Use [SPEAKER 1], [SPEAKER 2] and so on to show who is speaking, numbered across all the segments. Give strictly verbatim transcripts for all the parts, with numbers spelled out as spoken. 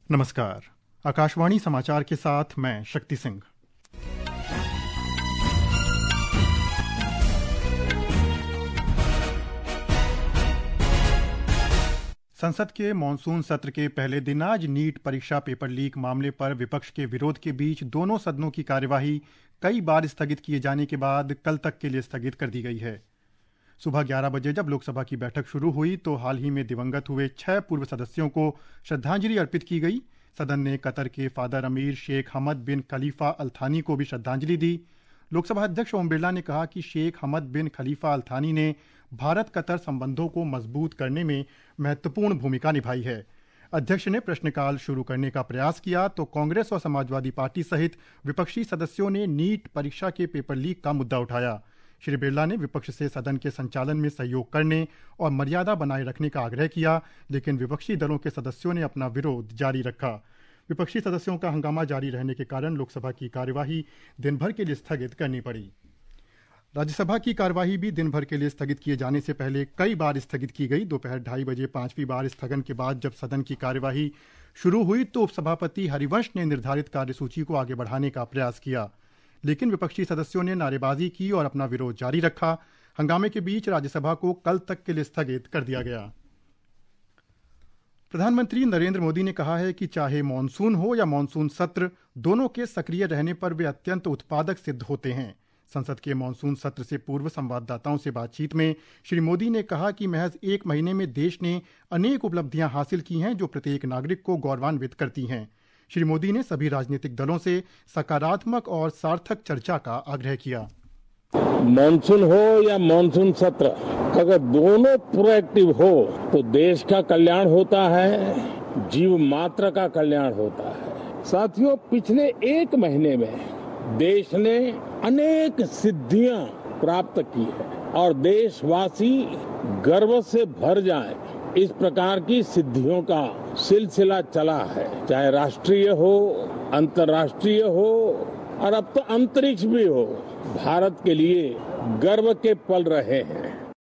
[SPEAKER 1] नमस्कार। आकाशवाणी समाचार के साथ मैं शक्ति सिंह। संसद के मॉनसून सत्र के पहले दिन आज नीट परीक्षा पेपर लीक मामले पर विपक्ष के विरोध के बीच दोनों सदनों की कार्यवाही कई बार स्थगित किए जाने के बाद कल तक के लिए स्थगित कर दी गई है। सुबह ग्यारह बजे जब लोकसभा की बैठक शुरू हुई तो हाल ही में दिवंगत हुए छह पूर्व सदस्यों को श्रद्धांजलि अर्पित की गई। सदन ने कतर के फादर अमीर शेख हमद बिन खलीफा अल थानी को भी श्रद्धांजलि दी। लोकसभा अध्यक्ष ओम बिरला ने कहा कि शेख हमद बिन खलीफा अल थानी ने भारत कतर संबंधों को मजबूत करने में महत्वपूर्ण भूमिका निभाई है। अध्यक्ष ने प्रश्नकाल शुरू करने का प्रयास किया तो कांग्रेस और समाजवादी पार्टी सहित विपक्षी सदस्यों ने नीट परीक्षा के पेपर लीक का मुद्दा उठाया। श्री बिरला ने विपक्ष से सदन के संचालन में सहयोग करने और मर्यादा बनाए रखने का आग्रह किया, लेकिन विपक्षी दलों के सदस्यों ने अपना विरोध जारी रखा। विपक्षी सदस्यों का हंगामा जारी रहने के कारण लोकसभा की कार्यवाही दिन भर के लिए स्थगित करनी पड़ी। राज्यसभा की कार्यवाही भी दिन भर के लिए स्थगित किए जाने से पहले कई बार स्थगित की गई। दोपहर ढाई बजे पांचवी बार स्थगन के बाद जब सदन की कार्यवाही शुरू हुई तो उपसभापति हरिवंश ने निर्धारित कार्यसूची को आगे बढ़ाने का प्रयास किया, लेकिन विपक्षी सदस्यों ने नारेबाजी की और अपना विरोध जारी रखा। हंगामे के बीच राज्यसभा को कल तक के लिए स्थगित कर दिया गया। प्रधानमंत्री नरेंद्र मोदी ने कहा है कि चाहे मॉनसून हो या मॉनसून सत्र, दोनों के सक्रिय रहने पर वे अत्यंत उत्पादक सिद्ध होते हैं। संसद के मॉनसून सत्र से पूर्व संवाददाताओं से बातचीत में श्री मोदी ने कहा कि महज एक महीने में देश ने अनेक उपलब्धियां हासिल की हैं जो प्रत्येक नागरिक को गौरवान्वित करती हैं। श्री मोदी ने सभी राजनीतिक दलों से सकारात्मक और सार्थक चर्चा का आग्रह किया।
[SPEAKER 2] मॉनसून हो या मॉनसून सत्र, अगर दोनों प्रोएक्टिव हो तो देश का कल्याण होता है, जीव मात्र का कल्याण होता है। साथियों, पिछले एक महीने में देश ने अनेक सिद्धियां प्राप्त की है और देशवासी गर्व से भर जाएं, इस प्रकार की सिद्धियों का सिलसिला चला है। चाहे राष्ट्रीय हो, अंतर्राष्ट्रीय हो और अब तो अंतरिक्ष भी हो, भारत के लिए गर्व के पल रहे हैं।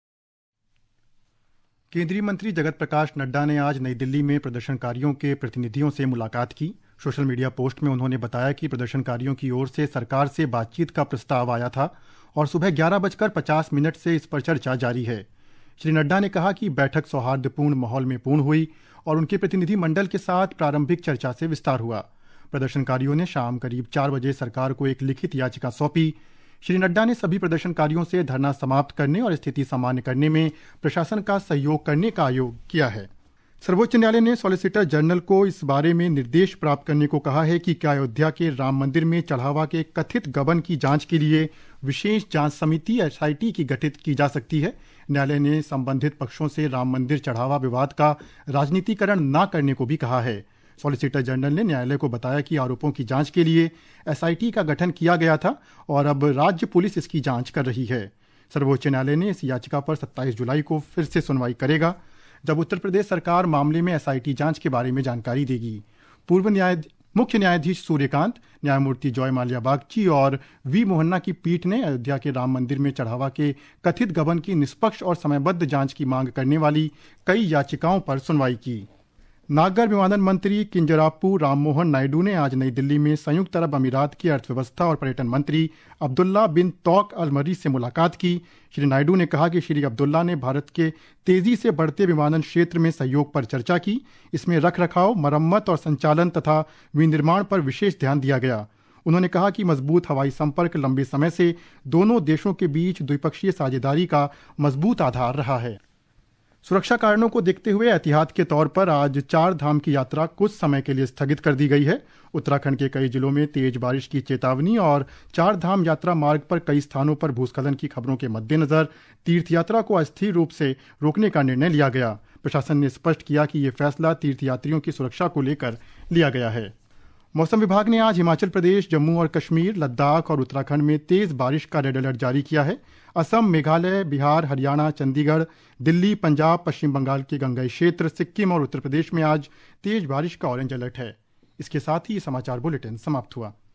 [SPEAKER 1] केंद्रीय मंत्री जगत प्रकाश नड्डा ने आज नई दिल्ली में प्रदर्शनकारियों के प्रतिनिधियों से मुलाकात की। सोशल मीडिया पोस्ट में उन्होंने बताया कि प्रदर्शनकारियों की ओर से सरकार से बातचीत का प्रस्ताव आया था और सुबह ग्यारह बजकर पचास मिनट से इस पर चर्चा जारी है। श्री नड्डा ने कहा कि बैठक सौहार्दपूर्ण माहौल में पूर्ण हुई और उनके प्रतिनिधि मंडल के साथ प्रारंभिक चर्चा से विस्तार हुआ। प्रदर्शनकारियों ने शाम करीब चार बजे सरकार को एक लिखित याचिका सौंपी। श्री नड्डा ने सभी प्रदर्शनकारियों से धरना समाप्त करने और स्थिति सामान्य करने में प्रशासन का सहयोग करने का आह्वान किया है। सर्वोच्च न्यायालय ने सॉलिसिटर जनरल को इस बारे में निर्देश प्राप्त करने को कहा है कि क्या अयोध्या के राम मंदिर में चढ़ावा के कथित गबन की जांच के लिए विशेष जांच समिति एस आई टी की गठित की जा सकती है। न्यायालय ने संबंधित पक्षों से राम मंदिर चढ़ावा विवाद का राजनीतिकरण न करने को भी कहा है। सॉलिसिटर जनरल ने न्यायालय को बताया कि आरोपों की जांच के लिए एस आई टी का गठन किया गया था और अब राज्य पुलिस इसकी जांच कर रही है। सर्वोच्च न्यायालय ने इस याचिका पर सत्ताईस जुलाई को फिर से सुनवाई करेगा, जब उत्तर प्रदेश सरकार मामले में एस आई टी जांच के बारे में जानकारी देगी। पूर्व न्याय मुख्य न्यायाधीश सूर्यकांत, न्यायमूर्ति जॉय माल्या बागची और वी मोहन्ना की पीठ ने अयोध्या के राम मंदिर में चढ़ावा के कथित गबन की निष्पक्ष और समयबद्ध जांच की मांग करने वाली कई याचिकाओं पर सुनवाई की। नागर विमानन मंत्री किंजराप्पू राममोहन नायडू ने आज नई दिल्ली में संयुक्त अरब अमीरात की अर्थव्यवस्था और पर्यटन मंत्री अब्दुल्ला बिन तौक अल मरी से मुलाकात की। श्री नायडू ने कहा कि श्री अब्दुल्ला ने भारत के तेजी से बढ़ते विमानन क्षेत्र में सहयोग पर चर्चा की। इसमें रख रखाव, मरम्मत और संचालन तथा विनिर्माण पर विशेष ध्यान दिया गया। उन्होंने कहा कि मजबूत हवाई संपर्क लंबे समय से दोनों देशों के बीच द्विपक्षीय साझेदारी का मजबूत आधार रहा है। सुरक्षा कारणों को देखते हुए एहतियात के तौर पर आज चार धाम की यात्रा कुछ समय के लिए स्थगित कर दी गई है। उत्तराखंड के कई जिलों में तेज बारिश की चेतावनी और चार धाम यात्रा मार्ग पर कई स्थानों पर भूस्खलन की खबरों के मद्देनजर तीर्थ यात्रा को अस्थिर रूप से रोकने का निर्णय लिया गया। प्रशासन ने स्पष्ट किया कि यह फैसला तीर्थयात्रियों की सुरक्षा को लेकर लिया गया है। मौसम विभाग ने आज हिमाचल प्रदेश, जम्मू और कश्मीर, लद्दाख और उत्तराखंड में तेज बारिश का रेड अलर्ट जारी किया है। असम, मेघालय, बिहार, हरियाणा, चंडीगढ़, दिल्ली, पंजाब, पश्चिम बंगाल के गंगाई क्षेत्र, सिक्किम और उत्तर प्रदेश में आज तेज बारिश का ऑरेंज अलर्ट है। इसके साथ ही समाचार बुलेटिन समाप्त हुआ।